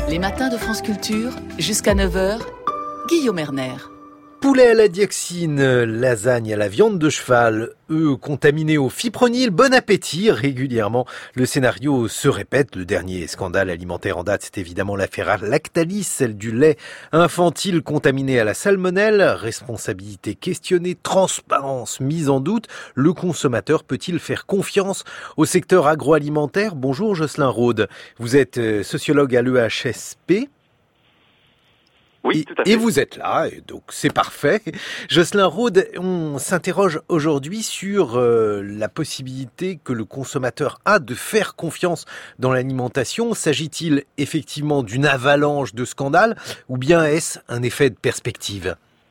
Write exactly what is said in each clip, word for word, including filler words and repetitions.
Les matins de France Culture, jusqu'à neuf heures, Guillaume Erner. Poulet à la dioxine, lasagne à la viande de cheval, œufs contaminés au fipronil, bon appétit. Régulièrement, le scénario se répète. Le dernier scandale alimentaire en date, c'est évidemment l'affaire Lactalis, celle du lait infantile contaminé à la salmonelle. Responsabilité questionnée, transparence mise en doute. Le consommateur peut-il faire confiance au secteur agroalimentaire? Bonjour Jocelyn Rode, vous êtes sociologue à l'E H S P. Oui, tout à fait. Et vous êtes là, et donc c'est parfait. Jocelyn Rode, on s'interroge aujourd'hui sur euh, la possibilité que le consommateur a de faire confiance dans l'alimentation. S'agit-il effectivement d'une avalanche de scandales ou bien est-ce un effet de perspective ?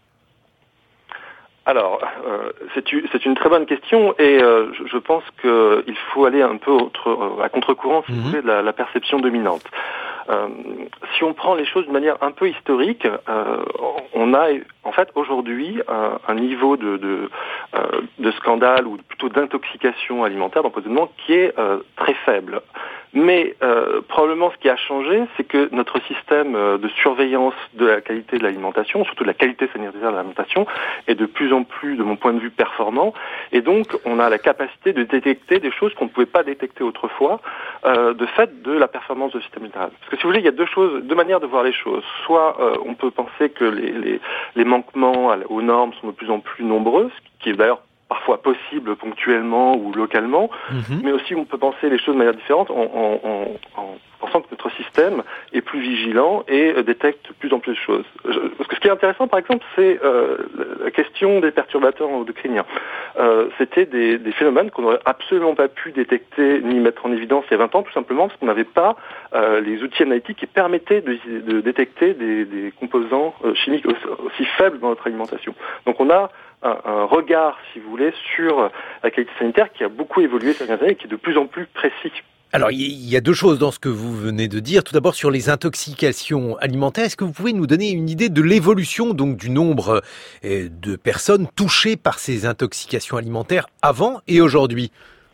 Alors, euh, c'est, une, c'est une très bonne question et euh, je, je pense qu'il faut aller un peu autre, à contre-courant, si mmh. vous voulez, de la, la perception dominante. Euh, si on prend les choses d'une manière un peu historique, euh, on a en fait aujourd'hui un, un niveau de, de, euh, de scandale ou plutôt d'intoxication alimentaire, d'empoisonnement, qui est euh, très faible. Mais euh, probablement ce qui a changé, c'est que notre système de surveillance de la qualité de l'alimentation, surtout de la qualité sanitaire de l'alimentation, est de plus en plus, de mon point de vue, performant. Et donc, on a la capacité de détecter des choses qu'on ne pouvait pas détecter autrefois, euh, de fait de la performance du système général. Parce que si vous voulez, il y a deux choses, deux manières de voir les choses. Soit euh, on peut penser que les, les, les manquements aux normes sont de plus en plus nombreux, ce qui est d'ailleurs parfois possible ponctuellement ou localement, mmh. mais aussi on peut penser les choses de manière différente en, en, en, en pensant que notre système est plus vigilant et euh, détecte de plus en plus de choses. Je, parce que ce qui est intéressant, par exemple, c'est euh, la question des perturbateurs endocriniens. Euh, c'était des, des phénomènes qu'on n'aurait absolument pas pu détecter ni mettre en évidence il y a vingt ans, tout simplement parce qu'on n'avait pas euh, les outils analytiques qui permettaient de, de détecter des, des composants euh, chimiques aussi, aussi faibles dans notre alimentation. Donc on a Un, un regard, si vous voulez, sur la qualité sanitaire qui a beaucoup évolué ces dernières années et qui est de plus en plus précis. Alors, il y a deux choses dans ce que vous venez de dire. Tout d'abord, sur les intoxications alimentaires, est-ce que vous pouvez nous donner une idée de l'évolution donc du nombre de personnes touchées par ces intoxications alimentaires avant et aujourd'hui ?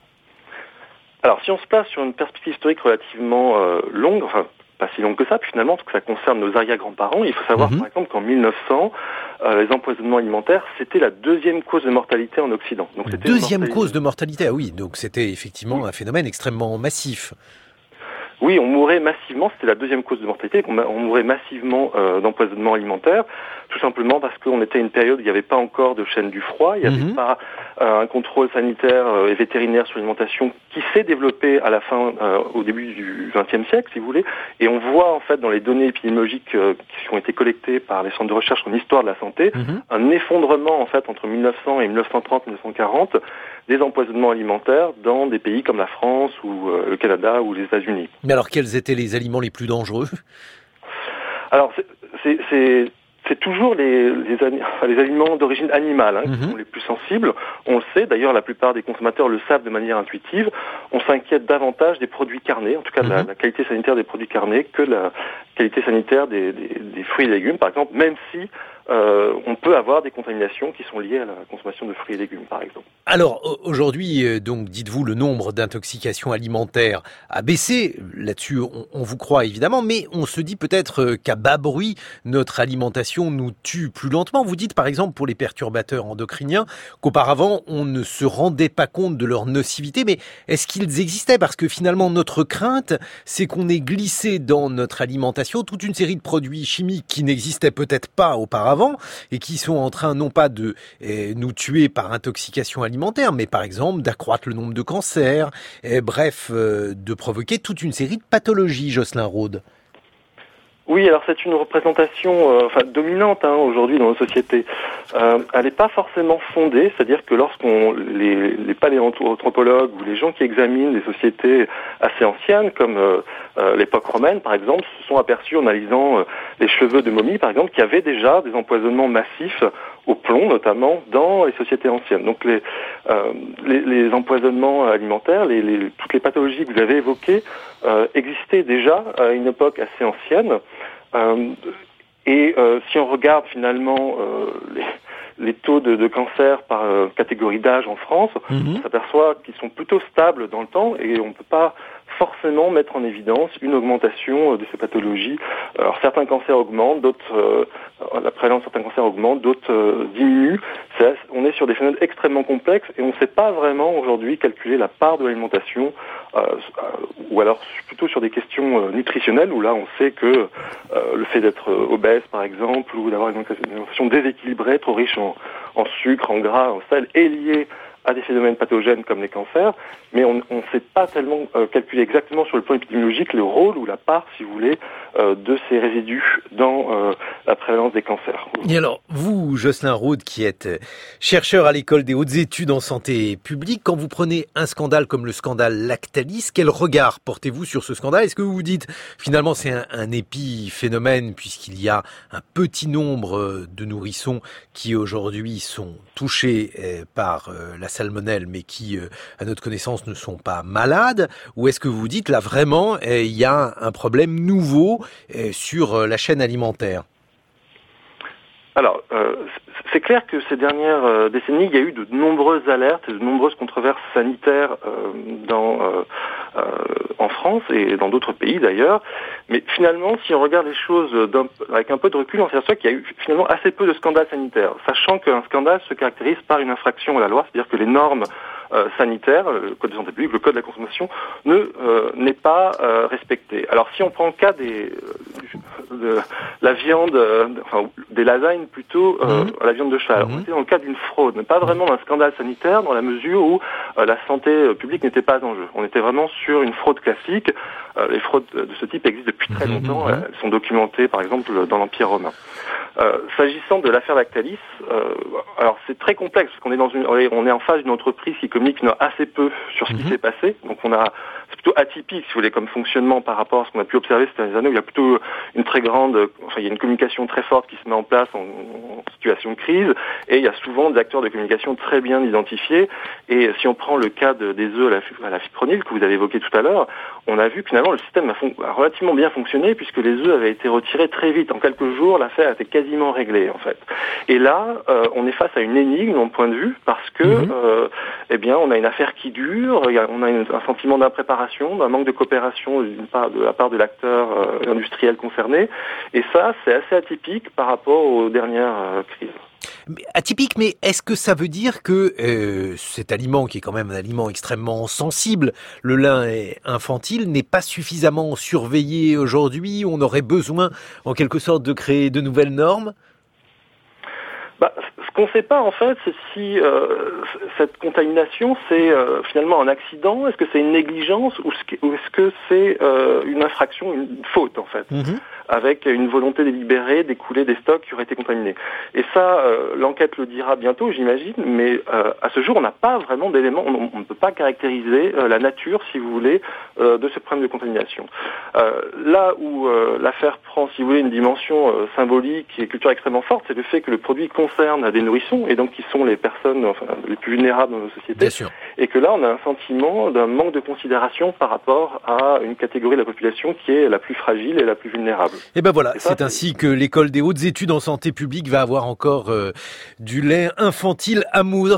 Alors, si on se place sur une perspective historique relativement euh, longue, enfin, pas si longue que ça, puis finalement, parce que ça concerne nos arrière-grands-parents, il faut savoir, mmh. par exemple, qu'en mille neuf cents, euh, les empoisonnements alimentaires, c'était la deuxième cause de mortalité en Occident. Donc, c'était deuxième mortalité... cause de mortalité, ah oui, donc c'était effectivement oui. un phénomène extrêmement massif. Oui, on mourait massivement, c'était la deuxième cause de mortalité, on, on mourait massivement euh, d'empoisonnement alimentaire, tout simplement parce qu'on était à une période où il n'y avait pas encore de chaîne du froid, il n'y avait mmh. pas euh, un contrôle sanitaire euh, et vétérinaire sur l'alimentation qui s'est développé à la fin, euh, au début du vingtième siècle, si vous voulez, et on voit en fait dans les données épidémiologiques euh, qui ont été collectées par les centres de recherche en histoire de la santé, mmh. un effondrement en fait entre mille neuf cents et mille neuf cent trente mille neuf cent quarante des empoisonnements alimentaires dans des pays comme la France ou euh, le Canada ou les États-Unis. Mais alors, quels étaient les aliments les plus dangereux ? Alors, c'est, c'est, c'est, c'est toujours les, les, les aliments d'origine animale hein, mmh. qui sont les plus sensibles. On le sait, d'ailleurs, la plupart des consommateurs le savent de manière intuitive. On s'inquiète davantage des produits carnés, en tout cas mmh. de la, la qualité sanitaire des produits carnés, que la qualité sanitaire des, des, des fruits et légumes, par exemple, même si Euh, on peut avoir des contaminations qui sont liées à la consommation de fruits et légumes, par exemple. Alors, aujourd'hui, donc, dites-vous, le nombre d'intoxications alimentaires a baissé. Là-dessus, on, on vous croit évidemment, mais on se dit peut-être qu'à bas bruit, notre alimentation nous tue plus lentement. Vous dites, par exemple, pour les perturbateurs endocriniens, qu'auparavant, on ne se rendait pas compte de leur nocivité, mais est-ce qu'ils existaient ? Parce que finalement, notre crainte, c'est qu'on ait glissé dans notre alimentation toute une série de produits chimiques qui n'existaient peut-être pas auparavant, et qui sont en train non pas de eh, nous tuer par intoxication alimentaire, mais par exemple d'accroître le nombre de cancers, eh, bref, euh, de provoquer toute une série de pathologies, Jocelyn Rode. Oui, alors c'est une représentation euh, enfin, dominante hein, aujourd'hui dans nos sociétés. Euh, elle n'est pas forcément fondée, c'est-à-dire que lorsqu'on les, les paléanthropologues ou les gens qui examinent les sociétés assez anciennes, comme euh, euh, l'époque romaine par exemple, se sont aperçus en analysant euh, les cheveux de momies par exemple, qu'il y avait déjà des empoisonnements massifs au plomb notamment dans les sociétés anciennes. Donc les, euh, les, les empoisonnements alimentaires, les, les, toutes les pathologies que vous avez évoquées euh, existaient déjà à une époque assez ancienne. Euh, et euh, si on regarde finalement euh, les, les taux de, de cancer par euh, catégorie d'âge en France, mmh. on s'aperçoit qu'ils sont plutôt stables dans le temps et on ne peut pas forcément forcément mettre en évidence une augmentation de ces pathologies. Alors certains cancers augmentent, d'autres, euh, la prévalence de certains cancers augmente, d'autres euh, diminuent. C'est, on est sur des phénomènes extrêmement complexes et on ne sait pas vraiment aujourd'hui calculer la part de l'alimentation, euh, ou alors plutôt sur des questions euh, nutritionnelles où là on sait que euh, le fait d'être obèse par exemple ou d'avoir une alimentation déséquilibrée, trop riche en, en sucre, en gras, en sel, est lié à des phénomènes pathogènes comme les cancers, mais on ne sait pas tellement euh, calculer exactement sur le plan épidémiologique le rôle ou la part, si vous voulez, euh, de ces résidus dans euh, la prévalence des cancers. Et alors, vous, Jocelyn Rode, qui êtes chercheur à l'école des hautes études en santé publique, quand vous prenez un scandale comme le scandale Lactalis, quel regard portez-vous sur ce scandale? Est-ce que vous vous dites, finalement, c'est un, un épiphénomène puisqu'il y a un petit nombre de nourrissons qui aujourd'hui sont touchés eh, par euh, la salmonelle, mais qui, euh, à notre connaissance, ne sont pas malades? Ou est-ce que vous vous dites, là, vraiment, eh, il y a un problème nouveau eh, sur euh, la chaîne alimentaire? Alors, euh, c'est clair que ces dernières euh, décennies, il y a eu de nombreuses alertes et de nombreuses controverses sanitaires euh, dans, euh, euh, en France et dans d'autres pays d'ailleurs. Mais finalement, si on regarde les choses d'un, avec un peu de recul, on s'aperçoit qu'il y a eu finalement assez peu de scandales sanitaires, sachant qu'un scandale se caractérise par une infraction à la loi, c'est-à-dire que les normes Euh, sanitaire, le code de santé publique, le code de la consommation, ne euh, n'est pas euh, respecté. Alors si on prend le cas des euh, de la viande, euh, enfin des lasagnes plutôt, euh, mmh. la viande de cheval, mmh. on était dans le cas d'une fraude, mais pas vraiment d'un scandale sanitaire dans la mesure où euh, la santé publique n'était pas en jeu. On était vraiment sur une fraude classique. Euh, les fraudes de ce type existent depuis très longtemps. Mmh. Elles sont documentées, par exemple, dans l'Empire romain. Euh, s'agissant de l'affaire Lactalis, euh, alors c'est très complexe parce qu'on est dans une, on est en face d'une entreprise qui communique assez peu sur ce qui mmh. s'est passé. Donc on a, c'est plutôt atypique, si vous voulez, comme fonctionnement par rapport à ce qu'on a pu observer ces dernières années où il y a plutôt une très grande, enfin il y a une communication très forte qui se met en place en, en situation de crise et il y a souvent des acteurs de communication très bien identifiés. Et si on prend le cas de, des œufs à la, à la fipronil que vous avez évoqué tout à l'heure, on a vu que finalement le système a, fon- a relativement bien fonctionné puisque les œufs avaient été retirés très vite. En quelques jours, l'affaire était quasiment réglée en fait. Et là, euh, on est face à une énigme, de mon point de vue, parce que, mmh. euh, eh bien, on a une affaire qui dure, on a une, un sentiment d'impréparation, d'un manque de coopération d'une part, de la part de l'acteur euh, industriel concerné. Et ça, c'est assez atypique par rapport aux dernières euh, crises. Atypique, mais est-ce que ça veut dire que euh, cet aliment, qui est quand même un aliment extrêmement sensible, le lait infantile, n'est pas suffisamment surveillé aujourd'hui? On aurait besoin, en quelque sorte, de créer de nouvelles normes? Bah, ce qu'on ne sait pas en fait, c'est si euh, cette contamination c'est euh, finalement un accident, est-ce que c'est une négligence ou est-ce que c'est euh, une infraction, une faute en fait, mmh. avec une volonté délibérée d'écouler des stocks qui auraient été contaminés. Et ça, euh, l'enquête le dira bientôt, j'imagine, mais euh, à ce jour, on n'a pas vraiment d'éléments, on, on ne peut pas caractériser euh, la nature, si vous voulez, euh, de ce problème de contamination. Euh, là où euh, l'affaire prend, si vous voulez, une dimension euh, symbolique et culturelle extrêmement forte, c'est le fait que le produit concerne des nourrissons et donc qui sont les personnes enfin, les plus vulnérables dans nos sociétés. Et que là, on a un sentiment d'un manque de considération par rapport à une catégorie de la population qui est la plus fragile et la plus vulnérable. Et ben voilà, et ça, c'est, c'est ainsi que l'école des hautes études en santé publique va avoir encore euh, du lait infantile à moudre.